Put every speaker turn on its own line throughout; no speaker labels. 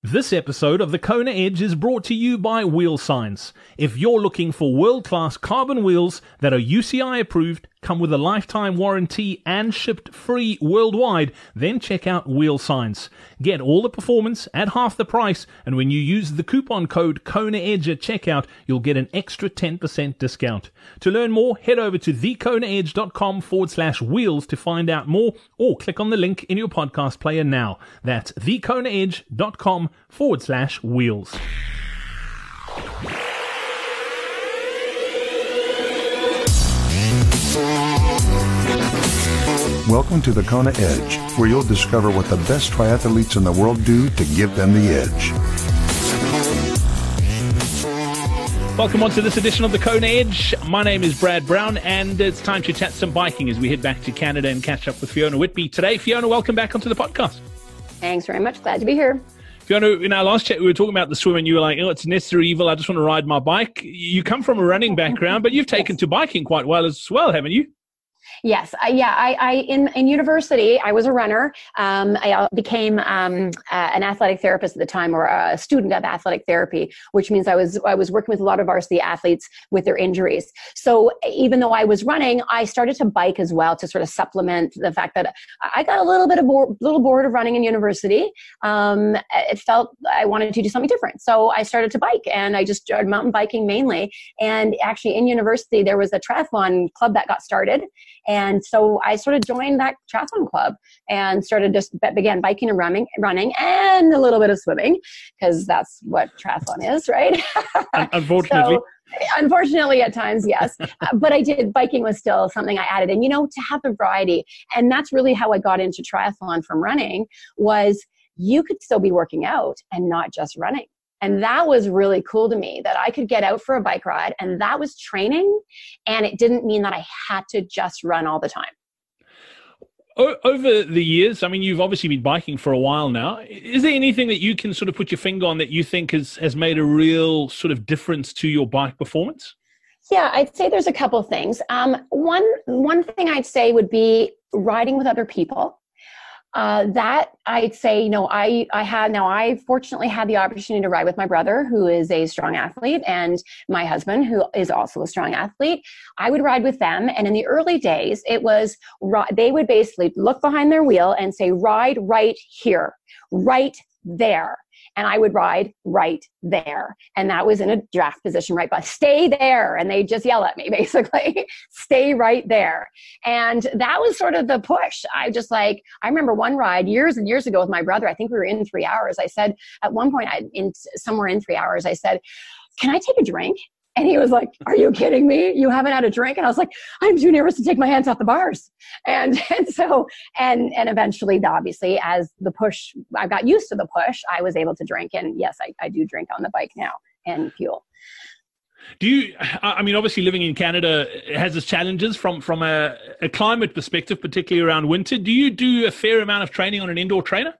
This episode of the Kona Edge is brought to you by Wheel Science. If you're looking for world-class carbon wheels that are UCI approved, come with a lifetime warranty and shipped free worldwide, then check out Wheel Science. Get all the performance at half the price, and when you use the coupon code KONAEDGE at checkout, you'll get an extra 10% discount. To learn more, head over to thekonaedge.com/wheels to find out more, or click on the link in your podcast player now. That's thekonaedge.com/wheels.
Welcome to the Kona Edge, where you'll discover what the best triathletes in the world do to give them the edge.
Welcome on to this edition of the Kona Edge. My name is Brad Brown, and it's time to chat some biking as we head back to Canada and catch up with Fiona Whitby today. Fiona, welcome back onto the podcast.
Thanks very much. Glad to be here.
Fiona, in our last chat, we were talking about the swim, and you were like, oh, it's necessary evil. I just want to ride my bike. You come from a running background, but you've taken to biking quite well as well, haven't you?
Yes. In university, I was a runner. I became an athletic therapist at the time, or a student of athletic therapy, which means I was working with a lot of varsity athletes with their injuries. So even though I was running, I started to bike as well to sort of supplement the fact that I got a little bored of running in university. It felt I wanted to do something different. So I started to bike, and I just started mountain biking mainly. And actually in university, there was a triathlon club that got started. And so I sort of joined that triathlon club and began biking and running and a little bit of swimming, because that's what triathlon is, right?
Unfortunately.
Unfortunately at times, yes. But biking was still something I added. And, to have the variety. And that's really how I got into triathlon from running, was you could still be working out and not just running. And that was really cool to me, that I could get out for a bike ride, and that was training, and it didn't mean that I had to just run all the time.
Over the years, I mean, you've obviously been biking for a while now. Is there anything that you can sort of put your finger on that you think has made a real sort of difference to your bike performance?
Yeah, I'd say there's a couple things. One thing I'd say would be riding with other people. That I'd say, I fortunately had the opportunity to ride with my brother, who is a strong athlete, and my husband, who is also a strong athlete. I would ride with them. And in the early days, they would basically look behind their wheel and say, ride right here, right there. And I would ride right there. And that was in a draft position, right? But stay there. And they just yell at me, basically, stay right there. And that was sort of the push. I remember one ride years and years ago with my brother. I think we were in 3 hours. I said, at one point, somewhere in 3 hours, I said, can I take a drink? And he was like, are you kidding me? You haven't had a drink? And I was like, I'm too nervous to take my hands off the bars. And eventually, obviously, as the push, I got used to the push, I was able to drink. And yes, I do drink on the bike now and fuel.
Obviously living in Canada has its challenges from a climate perspective, particularly around winter. Do you do a fair amount of training on an indoor trainer?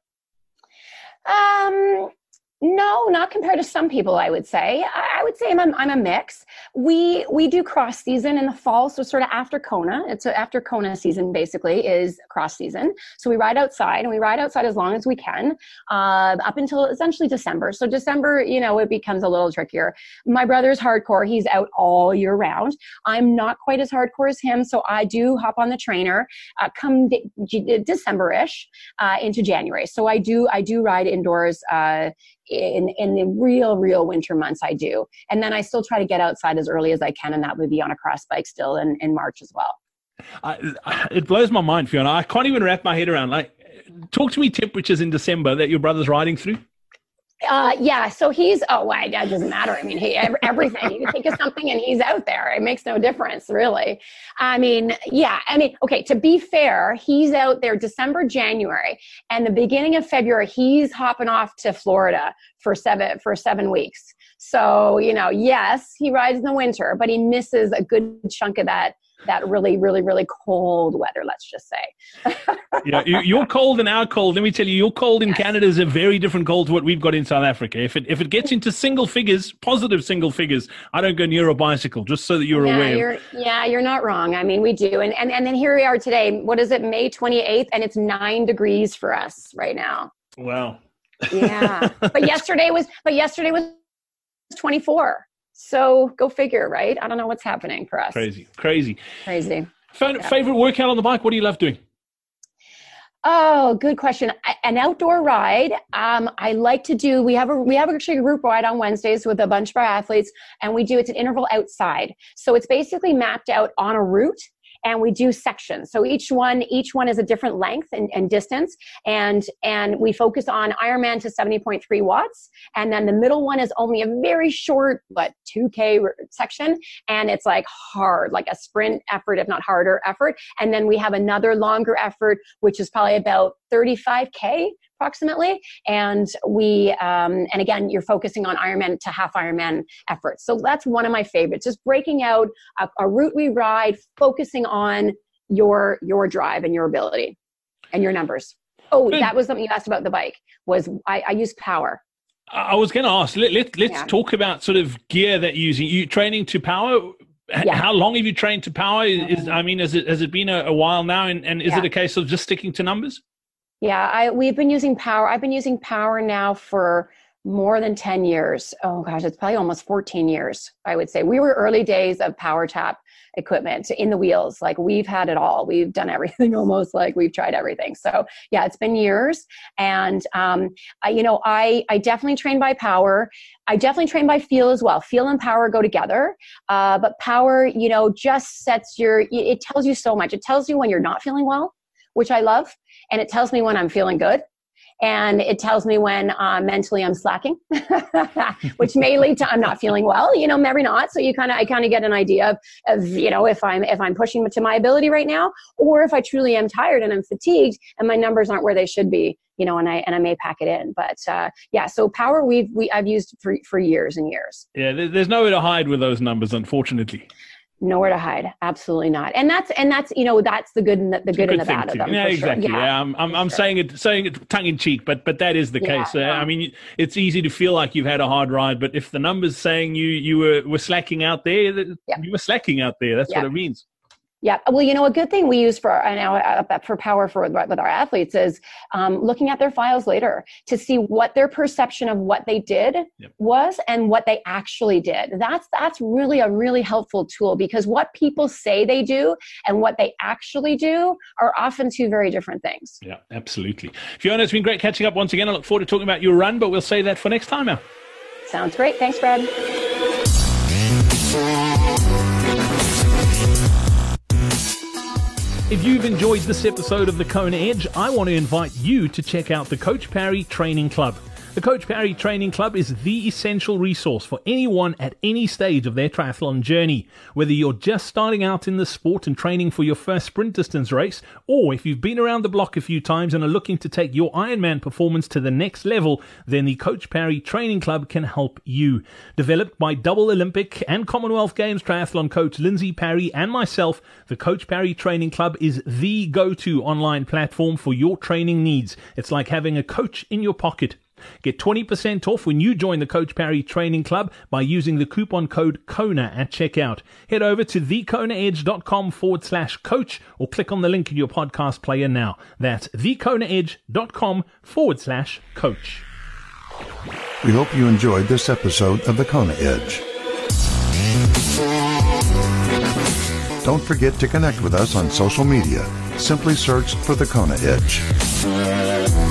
No, not compared to some people, I would say. I would say I'm a mix. We do cross season in the fall, so sort of after Kona. After Kona season, basically, is cross season. So we ride outside, and we ride outside as long as we can, up until essentially December. So December, it becomes a little trickier. My brother's hardcore. He's out all year round. I'm not quite as hardcore as him, so I do hop on the trainer come December-ish into January. So I do ride indoors in the real winter months. I do. And then I still try to get outside as early as I can, and that would be on a cross bike still in March as well.
It blows my mind, Fiona. I can't even wrap my head around, talk to me temperatures in December that your brother's riding through.
So he's, it doesn't matter. I mean, everything, you can think of something and he's out there. It makes no difference, really. Okay, to be fair, he's out there December, January, and the beginning of February, he's hopping off to Florida for 7 weeks. So, yes, he rides in the winter, but he misses a good chunk of that really, really, really cold weather, let's just say.
Yeah, your cold and our cold, let me tell you, your cold in Canada is a very different cold to what we've got in South Africa. If it gets into single figures, positive single figures, I don't go near a bicycle, just so that you're aware.
You're not wrong. I mean, we do. And then here we are today. What is it, May 28th? And it's 9 degrees for us right now.
Wow.
Yeah. But yesterday was 24. So go figure, right? I don't know what's happening for us.
Crazy.
Yeah.
Favorite workout on the bike? What do you love doing?
Oh, good question. An outdoor ride. I like to do, we have actually a group ride on Wednesdays with a bunch of our athletes, and it's an interval outside. So it's basically mapped out on a route, and we do sections. So each one is a different length and distance. And we focus on Ironman to 70.3 watts. And then the middle one is only a very short, 2K section. And it's like hard, like a sprint effort, if not harder effort. And then we have another longer effort, which is probably about 35K approximately. And and again, you're focusing on Ironman to half Ironman efforts. So that's one of my favorites, just breaking out a route we ride, focusing on your drive and your ability and your numbers. Oh, that was something you asked about the bike, was I use Power.
I was going to ask, let's talk about sort of gear that you're using. You training to Power? Yeah. How long have you trained to Power? Has it been a while now? And is it a case of just sticking to numbers?
Yeah, we've been using Power. I've been using Power now for more than 10 years. Oh gosh, it's probably almost 14 years, I would say. We were early days of Power Tap equipment in the wheels. Like, we've had it all. We've done everything almost, like we've tried everything. So yeah, it's been years. And I definitely train by Power. I definitely train by Feel as well. Feel and Power go together. But Power, just it tells you so much. It tells you when you're not feeling well, which I love. And it tells me when I'm feeling good. And it tells me when mentally I'm slacking, which may lead to I'm not feeling well, maybe not. So I kind of get an idea of if I'm pushing to my ability right now, or if I truly am tired and I'm fatigued and my numbers aren't where they should be, and I may pack it in. But so Power I've used for years and years. Yeah,
there's nowhere to hide with those numbers, unfortunately.
Nowhere to hide. Absolutely not. And that's that's the good and the good and the bad of them.
Yeah, exactly. Sure. Yeah, I'm saying it tongue in cheek, but that is the case. I mean, it's easy to feel like you've had a hard ride, but if the numbers saying you were slacking out there, you were slacking out there. That's what it means.
Yeah. Well, a good thing we use for Power with our athletes is looking at their files later to see what their perception of what they did was and what they actually did. That's really a really helpful tool, because what people say they do and what they actually do are often two very different things.
Yeah, absolutely. Fiona, it's been great catching up once again. I look forward to talking about your run, but we'll save that for next time now.
Sounds great. Thanks, Brad.
If you've enjoyed this episode of the Kona Edge, I want to invite you to check out the Coach Parry Training Club. The Coach Parry Training Club is the essential resource for anyone at any stage of their triathlon journey. Whether you're just starting out in the sport and training for your first sprint distance race, or if you've been around the block a few times and are looking to take your Ironman performance to the next level, then the Coach Parry Training Club can help you. Developed by double Olympic and Commonwealth Games triathlon coach Lindsay Parry and myself, the Coach Parry Training Club is the go-to online platform for your training needs. It's like having a coach in your pocket. Get 20% off when you join the Coach Parry Training Club by using the coupon code KONA at checkout. Head over to thekonaedge.com/coach or click on the link in your podcast player now. That's thekonaedge.com/coach.
We hope you enjoyed this episode of the Kona Edge. Don't forget to connect with us on social media. Simply search for the Kona Edge.